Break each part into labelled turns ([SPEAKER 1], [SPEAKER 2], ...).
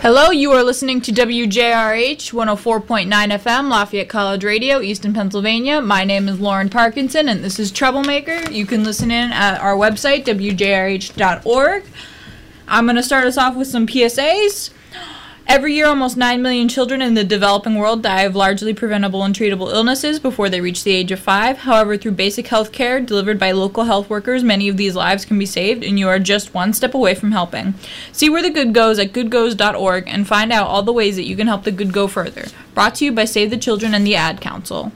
[SPEAKER 1] Hello, you are listening to WJRH 104.9 FM, Lafayette College Radio, Easton, Pennsylvania. My name is Lauren Parkinson, and this is Troublemaker. You can listen in at our website, wjrh.org. I'm going to start us off with some PSAs. Every year, almost 9 million children in the developing world die of largely preventable and treatable illnesses before they reach the age of 5. However, through basic health care delivered by local health workers, many of these lives can be saved, and you are just one step away from helping. See where the good goes at goodgoes.org and find out all the ways that you can help the good go further. Brought to you by Save the Children and the Ad Council.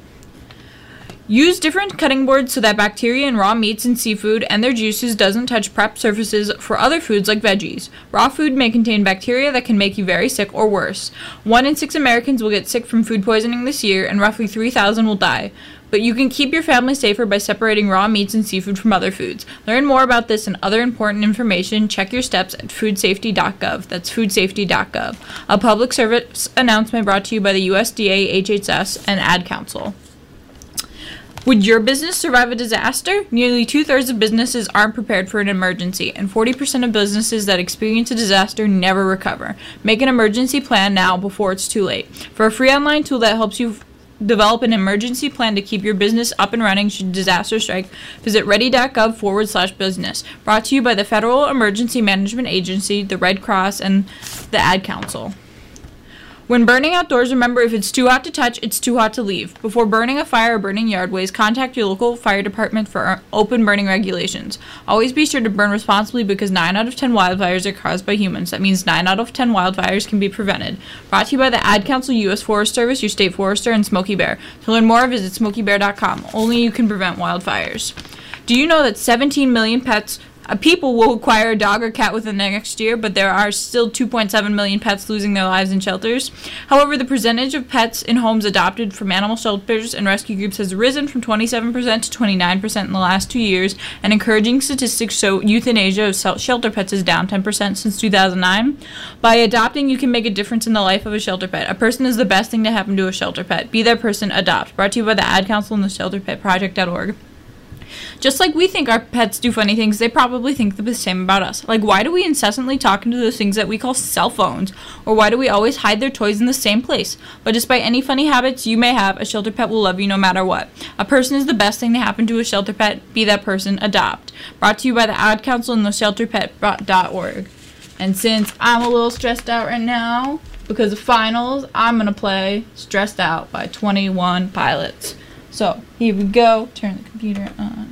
[SPEAKER 1] Use different cutting boards so that bacteria in raw meats and seafood and their juices doesn't touch prep surfaces for other foods like veggies. Raw food may contain bacteria that can make you very sick or worse. 1 in 6 Americans will get sick from food poisoning this year, and roughly 3,000 will die. But you can keep your family safer by separating raw meats and seafood from other foods. Learn more about this and other important information. Check your steps at foodsafety.gov. That's foodsafety.gov. A public service announcement brought to you by the USDA, HHS, and Ad Council. Would your business survive a disaster? Nearly 2/3 of businesses aren't prepared for an emergency, and 40% of businesses that experience a disaster never recover. Make an emergency plan now before it's too late. For a free online tool that helps you develop an emergency plan to keep your business up and running should disaster strike, visit ready.gov/business. Brought to you by the Federal Emergency Management Agency, the Red Cross, and the Ad Council. When burning outdoors, remember if it's too hot to touch, it's too hot to leave. Before burning a fire or burning yardways, contact your local fire department for open burning regulations. Always be sure to burn responsibly because 9 out of 10 wildfires are caused by humans. That means 9 out of 10 wildfires can be prevented. Brought to you by the Ad Council, U.S. Forest Service, your state forester, and Smokey Bear. To learn more, visit smokeybear.com. Only you can prevent wildfires. Do you know that 17 million people will acquire a dog or cat within the next year, but there are still 2.7 million pets losing their lives in shelters? However, the percentage of pets in homes adopted from animal shelters and rescue groups has risen from 27% to 29% in the last 2 years, and encouraging statistics show euthanasia of shelter pets is down 10% since 2009. By adopting, you can make a difference in the life of a shelter pet. A person is the best thing to happen to a shelter pet. Be that person, adopt. Brought to you by the Ad Council and the ShelterPetProject.org. Just like we think our pets do funny things, they probably think the same about us. Like, why do we incessantly talk into those things that we call cell phones? Or why do we always hide their toys in the same place? But despite any funny habits you may have, a shelter pet will love you no matter what. A person is the best thing to happen to a shelter pet. Be that person, adopt. Brought to you by the Ad Council and the ShelterPet.org. And since I'm a little stressed out right now because of finals, I'm going to play Stressed Out by 21 Pilots. So, here we go. Turn the computer on.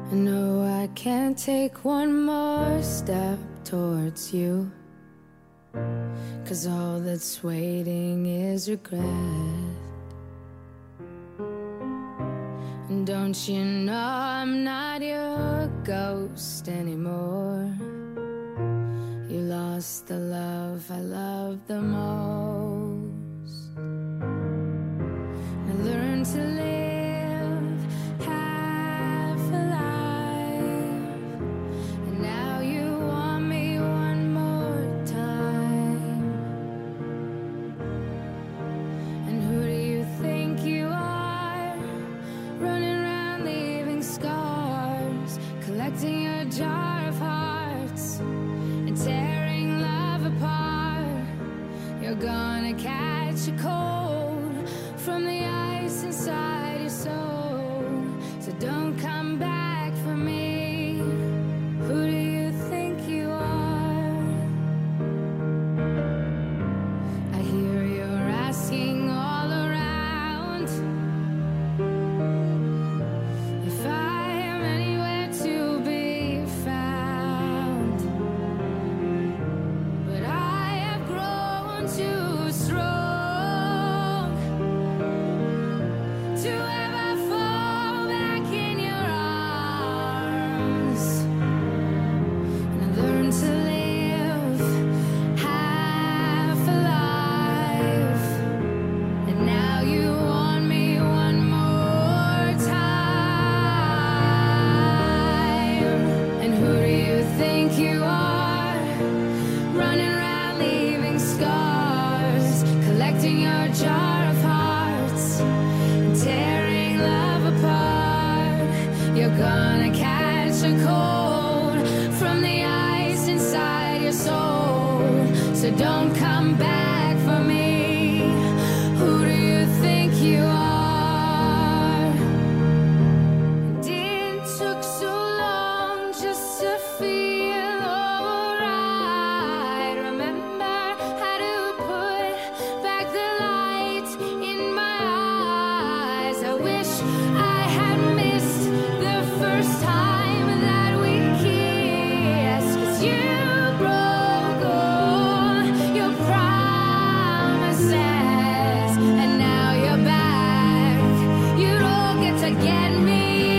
[SPEAKER 2] I know I can't take one more step towards you, 'cause all that's waiting is regret. And don't you know I'm not your ghost anymore? You lost the love I loved the most. I learned to live half alive, and now you want me one more time. And who do you think you are, running around leaving scars, collecting your jar of hearts and tearing love apart? You're gonna catch a cold from the ice inside your soul, so don't come back for me. Who do you think you are? I hear you're asking all around if I am anywhere to be found, but I have grown too strong to ever fall back in your arms. And I learned to live half alive, and now you want me one more time. And who do you think you are, running around leaving scars, collecting your jar of hearts and tearing love apart? You're gonna catch a cold from the ice inside your soul, so don't come back for me. Who do you think you are? It took so long just to feel alright. Remember how to put back the light in my eyes. I wish I had missed the first time that we kissed, 'cause you broke all your promises, and now you're back. You don't get to get me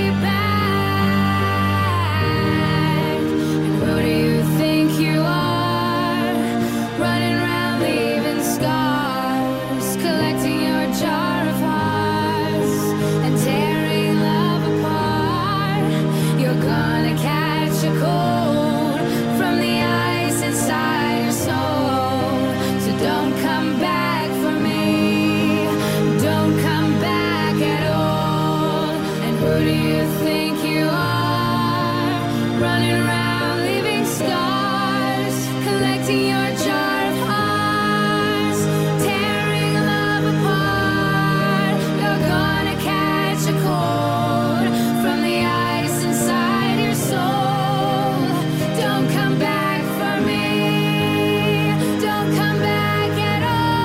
[SPEAKER 2] back. And who do you think you are, running around leaving scars, collecting your jar of hearts and tearing love apart? You're gonna catch a cold from the ice inside your soul, so don't come back for me. Don't come back at all. And who do you think you are, running around leaving scars, collecting your jar of hearts, tearing love apart? You're gonna catch a cold from the ice inside your soul. Don't come back for me. Don't come back at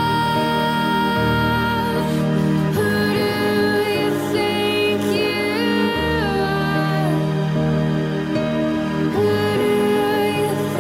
[SPEAKER 2] all. Who do you think you are? Who do you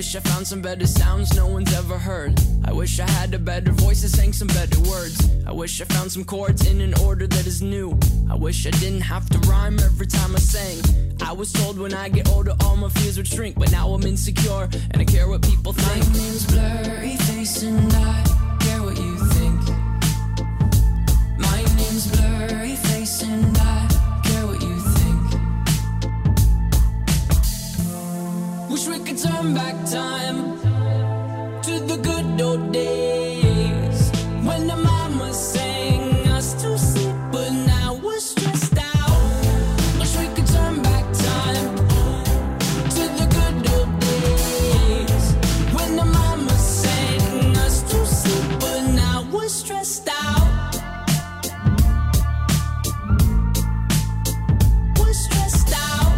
[SPEAKER 3] wish I found some better sounds no one's ever heard. I wish I had a better voice and sang some better words. I wish I found some chords in an order that is new. I wish I didn't have to rhyme every time I sang. I was told when I get older all my fears would shrink, but now I'm insecure and I care what people think.
[SPEAKER 4] My name's Blurry Face and I care what you think. My name's Blurry Face and I care what you think. Wish we could turn back time to the good old days when the mama sang us to sleep, but now we're stressed out. Wish we could turn back time to the good old days when the mama sang us to sleep, but now we're stressed out. We're stressed out.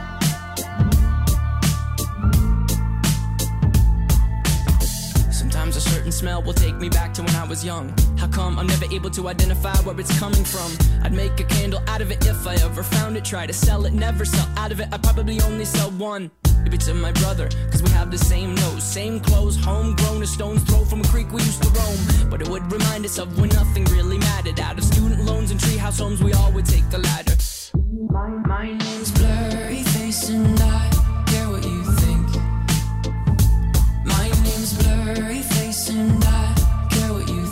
[SPEAKER 4] Sometimes a certain smell will take me back to when I was young. How come I'm never able to identify where it's coming from? I'd make a candle out of it if I ever found it. Try to sell it, never sell out of it. I'd probably only sell one. Maybe to my brother, cause we have the same nose, same clothes, homegrown, a stone's throw from a creek we used to roam. But it would remind us of when nothing really mattered. Out of student loans and treehouse homes, we all would take the ladder. My name's Blurry Face and I care what you think. My name's Blurry Face and I care what you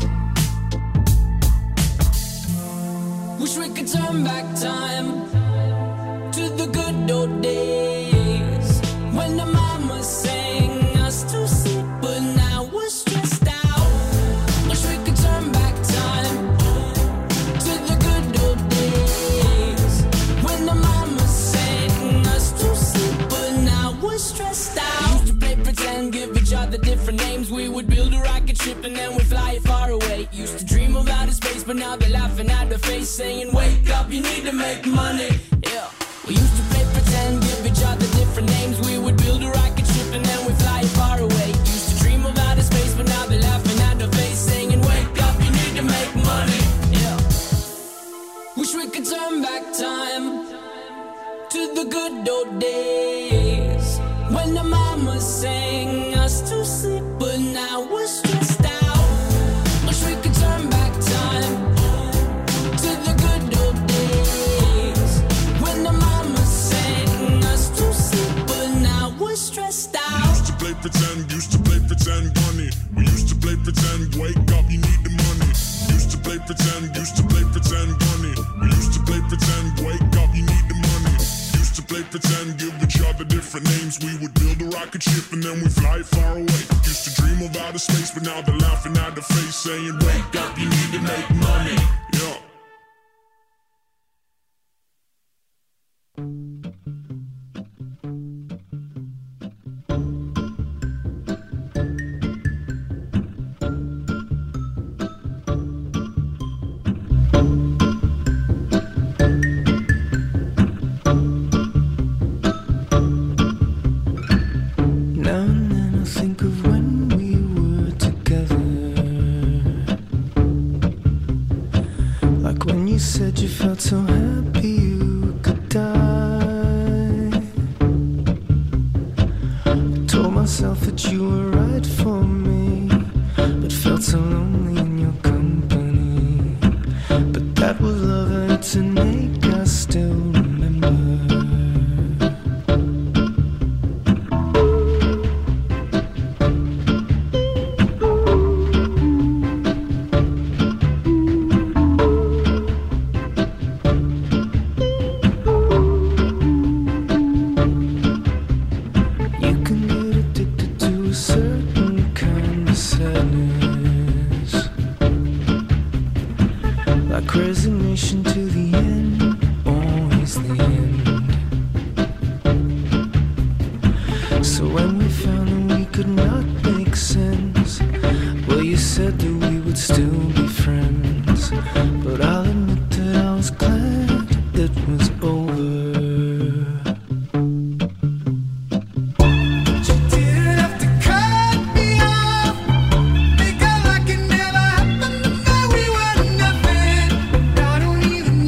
[SPEAKER 4] think. Wish we could turn back time to the good old days when the mama sang us to sleep, but now we're stressed out. Wish we could turn back time to the good old days when the mama sang us to sleep, but now we're stressed out. Used to play pretend, give each other different names. We would build a rocket ship and then we'd fly it far away. Used to dream of outer space, but now they're laughing at the face, saying, wake up, you need to make money. Yeah. We used to play pretend, give each other different names. We would build a rocket ship and then we'd fly it far away. Used to dream of outer space, but now they're laughing at the face, saying, wake up, you need to make money. Yeah. Wish we could turn back time to the good old days when the mama sang us to sleep, but now we're stressed out. Wish we could turn back time to the good old days when the mama sang us to sleep, but now we're stressed out.
[SPEAKER 5] Used to play pretend, bunny. We used to play pretend, wake up, you need the money. Used to play pretend, bunny. We used to play pretend, wake up, you need the money. Used to play pretend, give each other different names. We would build a rocket ship and then we fly far away. Used to dream of outer space, but now they're laughing at the face, saying, wake up, you need to make money. Yeah.
[SPEAKER 4] Now and then I think of when we were together, like when you said you felt so happy you could die. I told myself that you were right for me, but felt so lonely in your company. But that was love and it's an ache I still remember. You can get addicted to a certain kind of sadness, like resignation to the end, always the end. So when we found that we could not make sense, well, you said that we would still be friends. But I'll admit that I was glad it was over. Even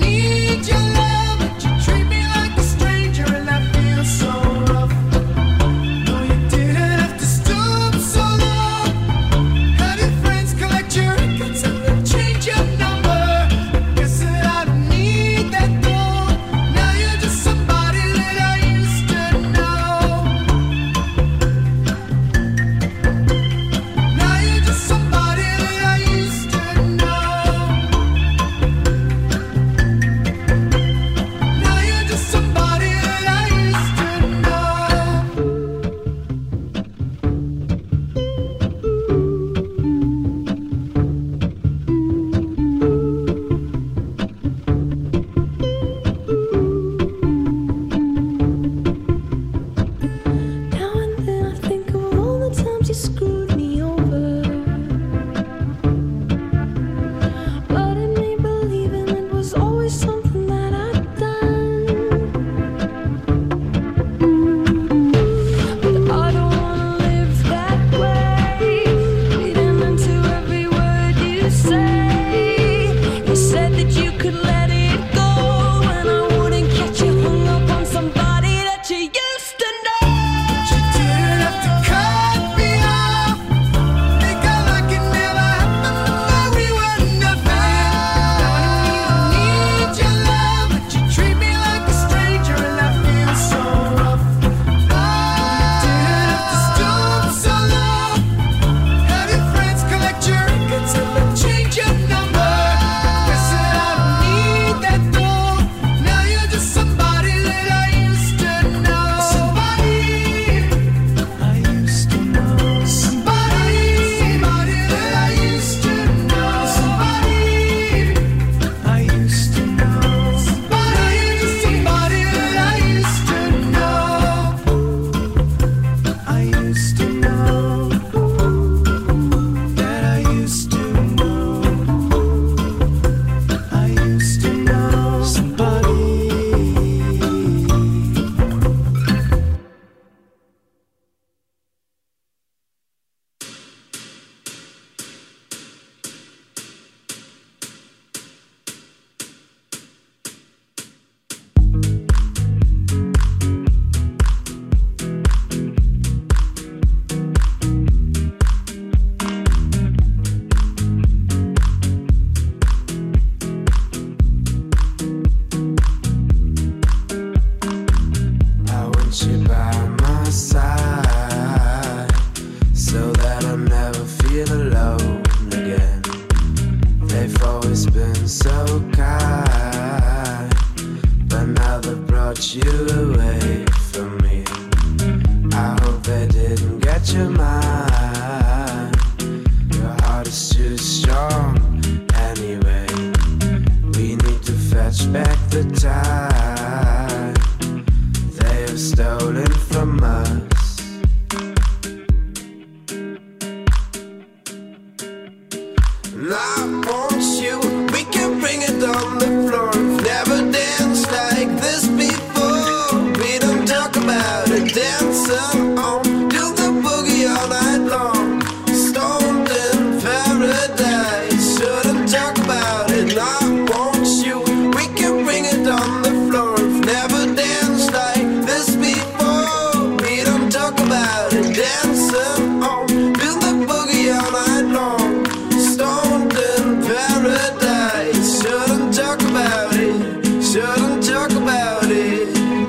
[SPEAKER 6] And I want you, we can bring it on the floor. Never danced like this before. We don't talk about it, dancing on, do the boogie all night long. Stoned in paradise, shouldn't talk about it. And I want you, we can bring it on the floor. Never danced like this before. We don't talk about it, dancing on, do the boogie all night long. Stoned in paradise, shouldn't talk about it, shouldn't talk about it.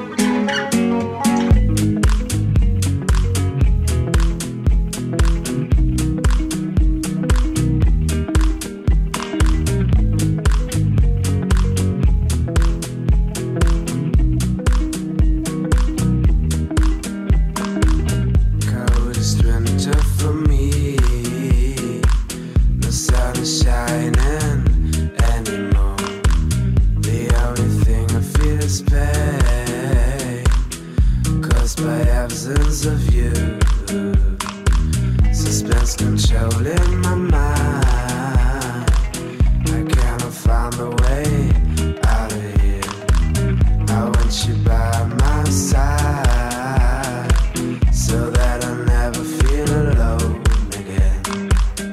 [SPEAKER 6] Coldest winter for me. The sun is shining anymore. The only thing I feel is pain, caused by absence of you. Suspense controlling my mind. I cannot find a way out of here. I want you by my side, so that I never feel alone again.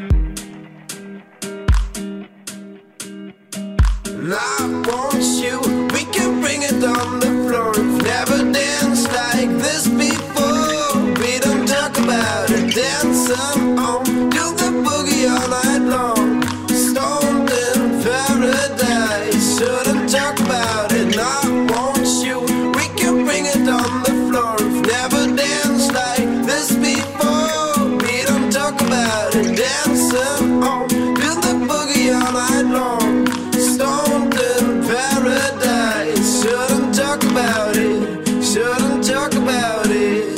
[SPEAKER 6] And I want you, we can bring it on the floor. Never danced like this before. We don't talk about it, dancing on, do the boogie all night long. Stoned in paradise, shouldn't talk about it. And I want you, we can bring it on the floor. Never danced like this before. We don't talk about it, dancing on, do the boogie all night long. Stoned in paradise, shouldn't talk about it, shouldn't talk about it.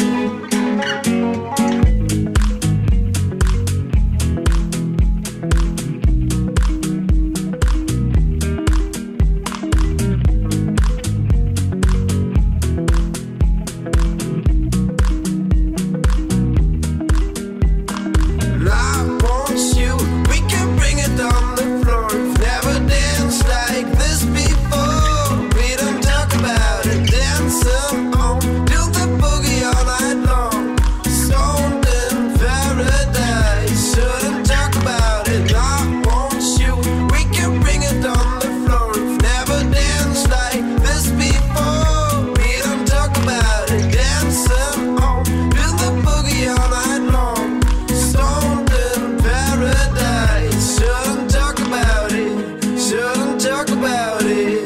[SPEAKER 6] And I want you, we can bring it on the floor. Never danced like this before. We don't talk about it, dancing on, do the boogie all night long. Stoned in paradise, shouldn't talk about it. And I want you, we can bring it on the floor. Never danced like this before. We don't talk about it, dancing on, do the boogie all night long. Stoned in paradise, shouldn't talk about it, shouldn't talk about it.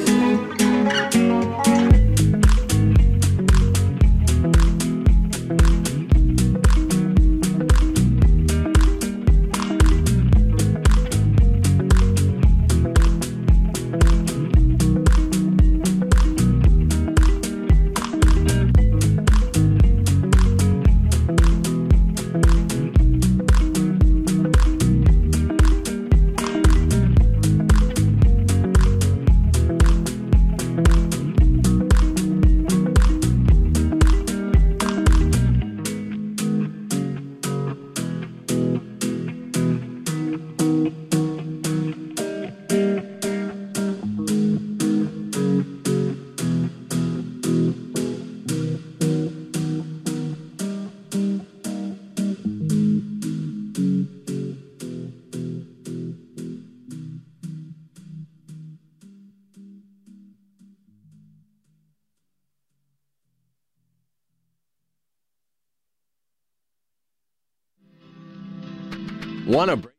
[SPEAKER 7] Wanna break?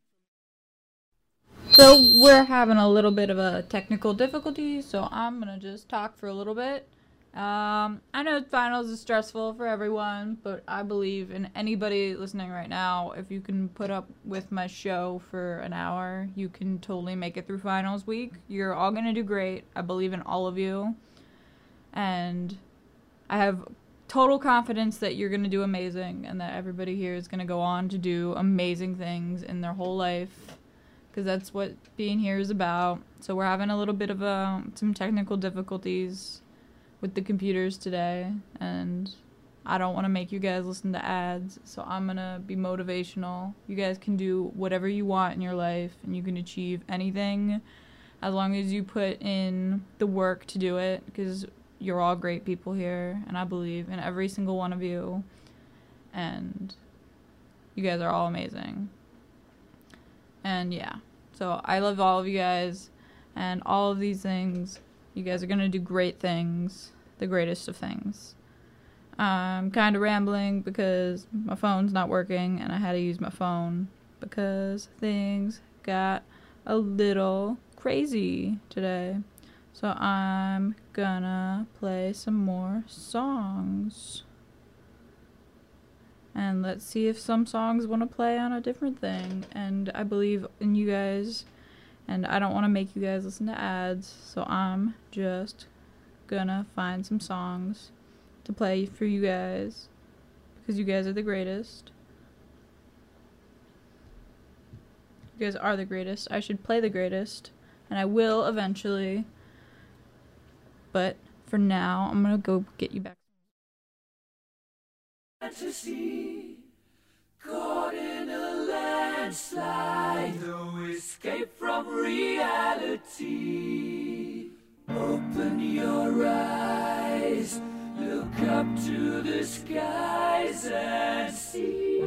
[SPEAKER 1] So we're having a little bit of a technical difficulty, so I'm gonna just talk for a little bit. I know finals is stressful for everyone, but I believe in anybody listening right now. If you can put up with my show for an hour, you can totally make it through finals week. You're all gonna do great. I believe in all of you, and I have total confidence that you're gonna do amazing, and that everybody here is gonna go on to do amazing things in their whole life, because that's what being here is about. So we're having a little bit of some technical difficulties with the computers today, and I don't want to make you guys listen to ads, so I'm going to be motivational. You guys can do whatever you want in your life, and you can achieve anything as long as you put in the work to do it, because you're all great people here, and I believe in every single one of you, and you guys are all amazing. And yeah, so I love all of you guys, and all of these things. You guys are going to do great things, the greatest of things. I'm kind of rambling because my phone's not working, and I had to use my phone because things got a little crazy today. So I'm gonna play some more songs. And let's see if some songs want to play on a different thing. And I believe in you guys, and I don't want to make you guys listen to ads, so I'm just gonna find some songs to play for you guys, because you guys are the greatest. You guys are the greatest. I should play the greatest, and I will eventually. But for now, I'm gonna go get you back.
[SPEAKER 4] Fantasy, caught in a landslide, no escape from reality. Open your eyes, look up to the skies and see.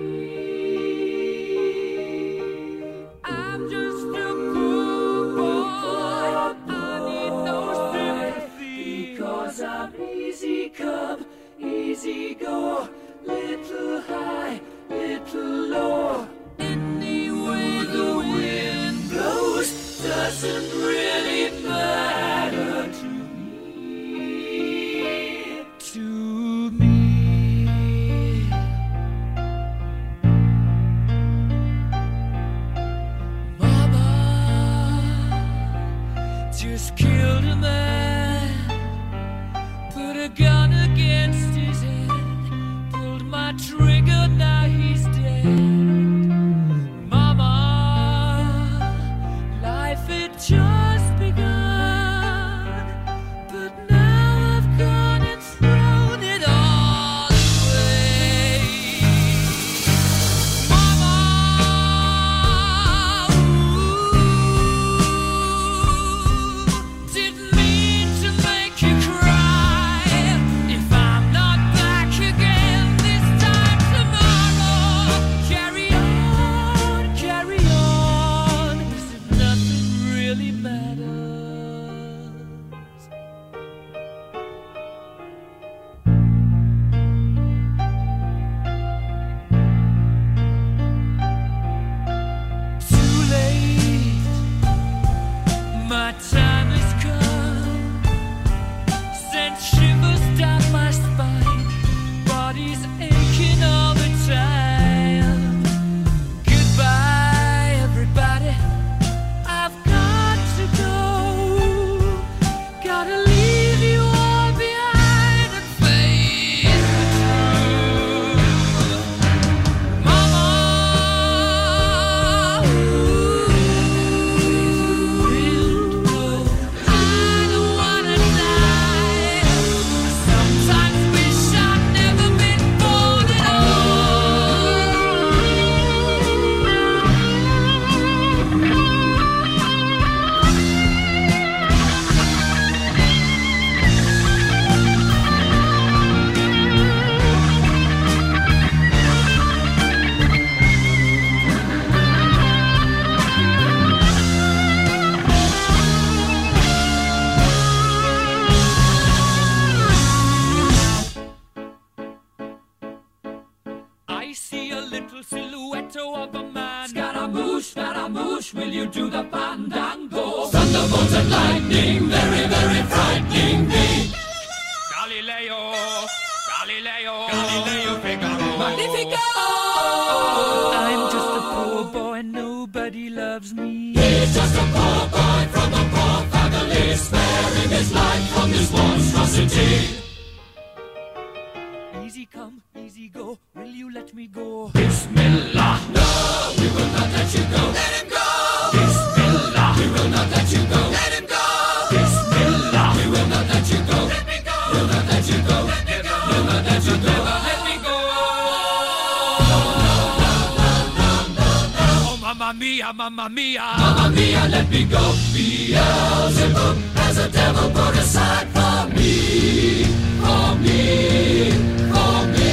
[SPEAKER 4] I'm just a poor boy, I need no sympathy, because I'm easy come, easy go. Little high, little low. Any way the wind blows doesn't really matter to me. To me. Mama just killed a man, put a gun against his head. My trigger, now he's dead. Mama, life had just begun, but now I've gone and thrown it all away. Mama, ooh, didn't mean to make you cry. If I'm not back again tomorrow, carry on, as if nothing really matters. Too late, my time has come, sent shivers down my spine, body's aching all the time. Goodbye, everybody, I've got to go. Gotta leave you all behind and face the truth. Mama, ooh, wind blow. I don't wanna die. I sometimes wish I'd never been born at I see a little silhouette of a man. Scaramouche, will you do the fandango? Thunderbolts and lightning, very, very frightening me. Galileo, Figaro. Magnifico! I'm just a poor boy, nobody loves me. He's just a poor boy from a poor family, sparing his life from this monstrosity. Easy come, easy go, will you let me go? Bismillah, no, we will not let you go. Let him go! Bismillah, we will not let you go. Let him go! Bismillah, we will not let you go. Let me go! We'll not let you go. Let me go! We'll not let you go.
[SPEAKER 8] Mamma mia, mamma mia. Mamma mia, let me go. Beelzebub has a devil put aside for me, for me, for me.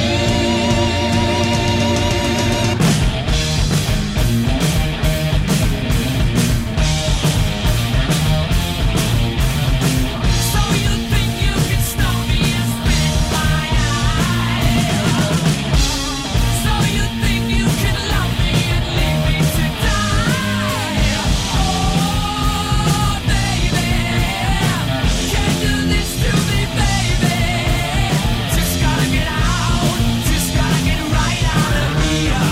[SPEAKER 8] So you think you can stop me and spit my eye? So you think you can love me and leave me to die? Oh, baby, can't do this to me, baby. Just gotta get out, just gotta get right out of here.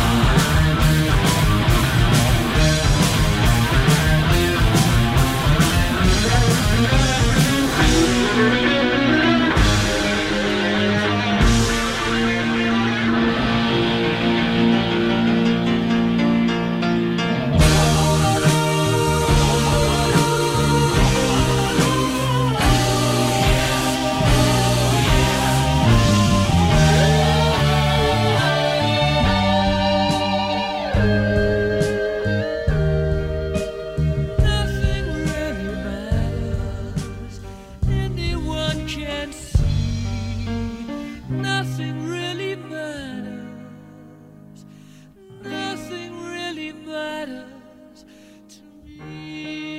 [SPEAKER 8] Nothing really matters. Anyone can see. Nothing really matters. Nothing really matters to me.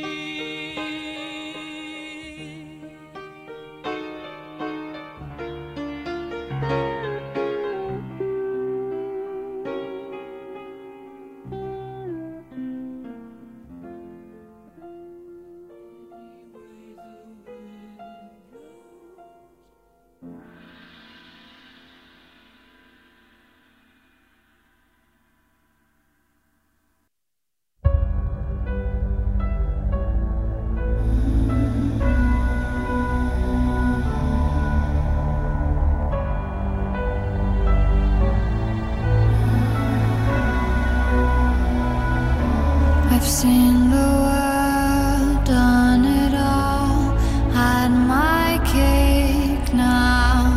[SPEAKER 2] I've seen the world, done it all, had my cake now.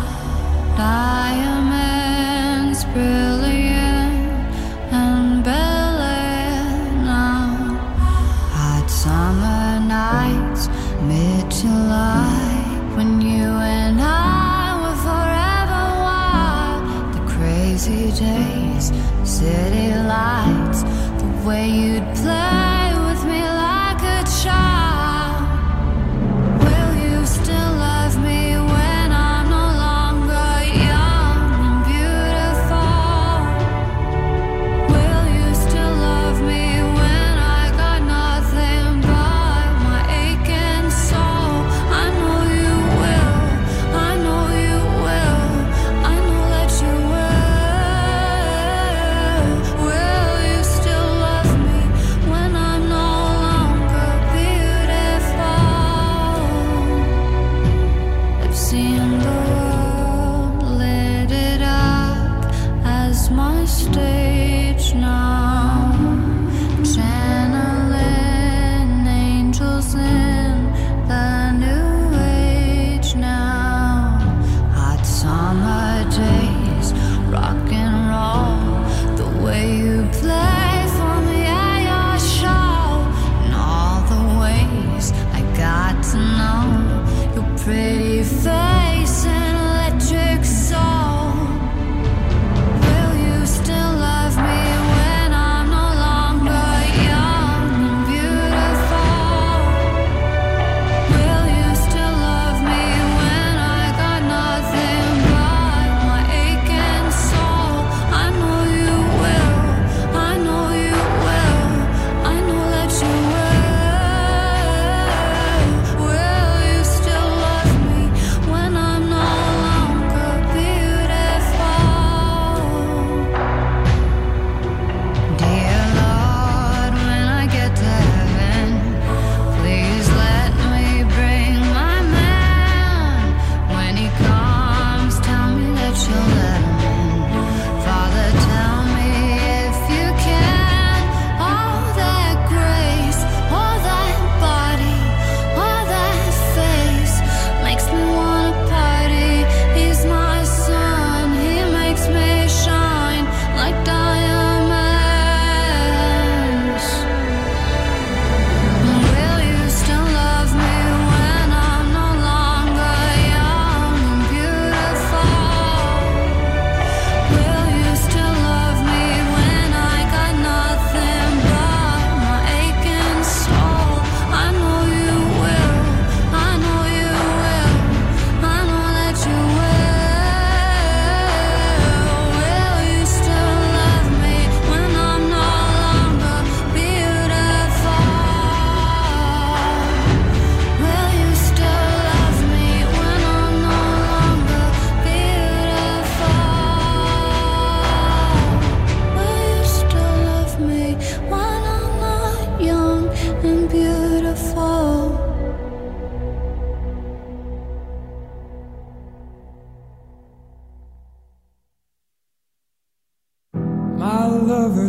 [SPEAKER 2] Diamonds brilliant and Bel Air now. Hot summer nights, mid-July, when you and I were forever wild. The crazy days, city lights, the way you'd play with me like a child. Will you still love me when I'm no longer young and beautiful? Will you still love me when I got nothing but my aching soul? I know you will, I know you will, I know that you will. Will you still love me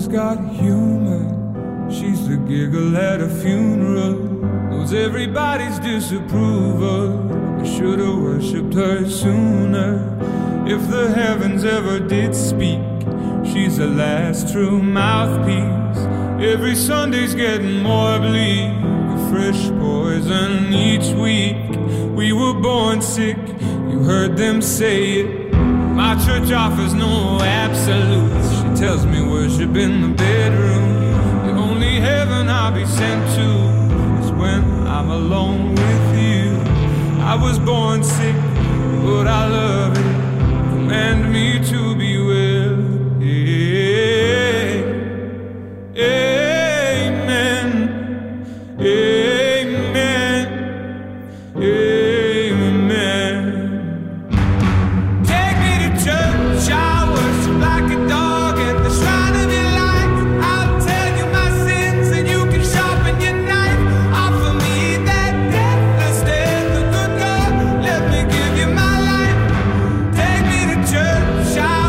[SPEAKER 9] mother's got humor. She's the giggle at a funeral. Knows everybody's disapproval. I should've worshipped her sooner. If the heavens ever did speak, she's the last true mouthpiece. Every Sunday's getting more bleak, a fresh poison each week. We were born sick, you heard them say it. My church offers no absolutes. She tells me worship in the bedroom. The only heaven I'll be sent to is when I'm alone with you. I was born sick, but I love it. Command me to be well. Amen. Amen. Amen. Take me to church, I worship like a dog at the shrine of your light. I'll tell you my sins and you can sharpen your knife. Offer me that deathless death, the good God, let me give you my life. Take me to church, I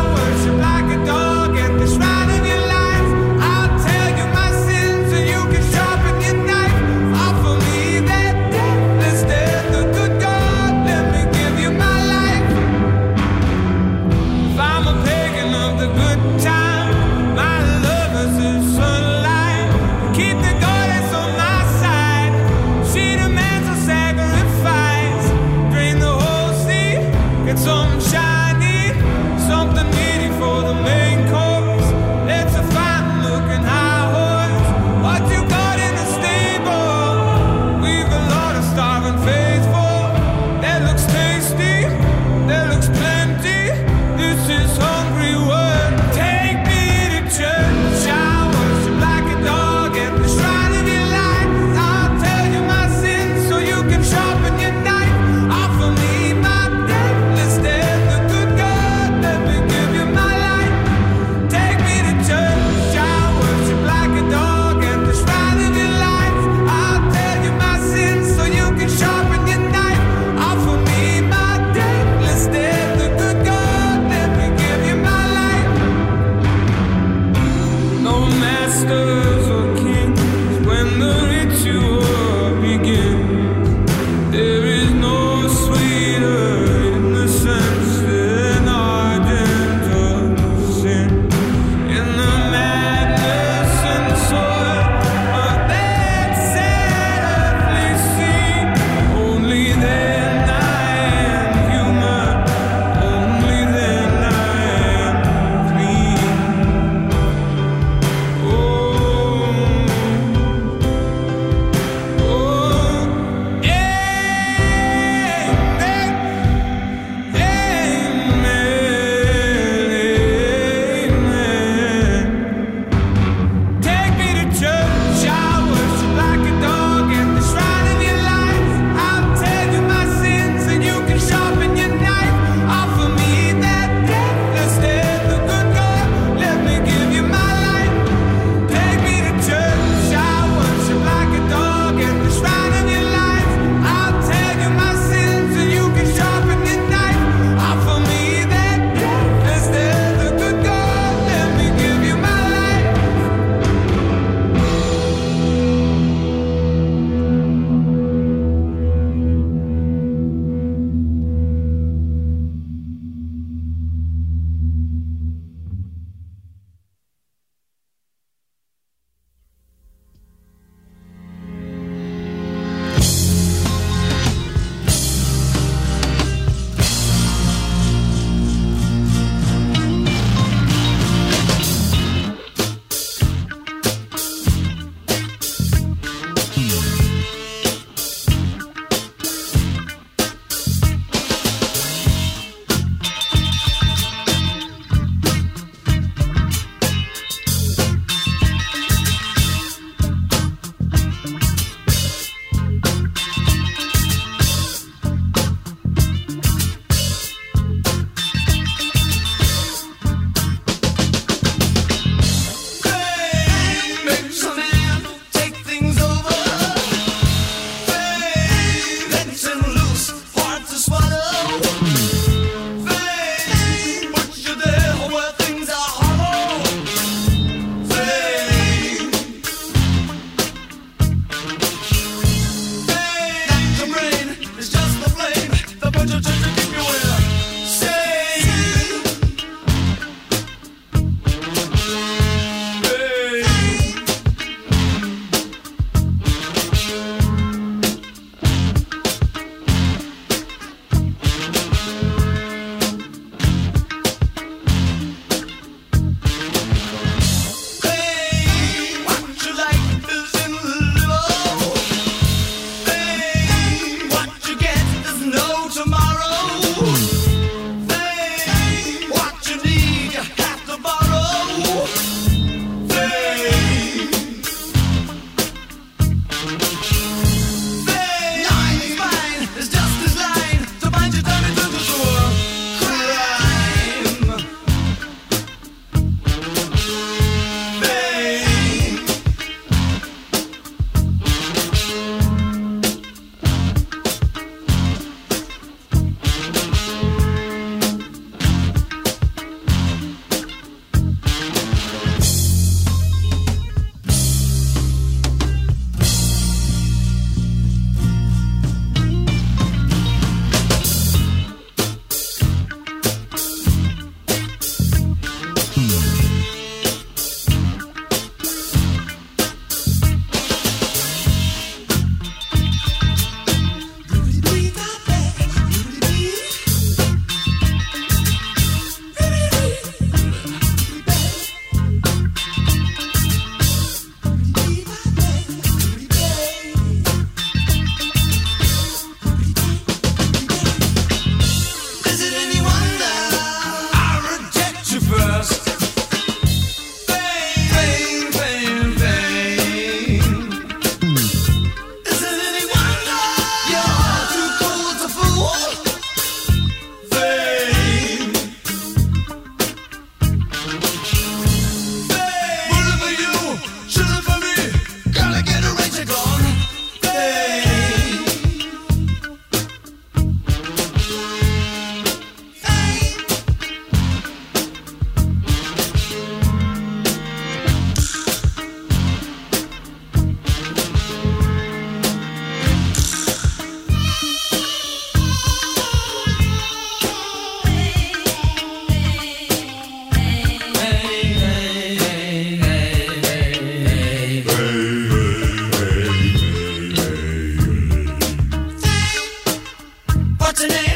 [SPEAKER 6] listening.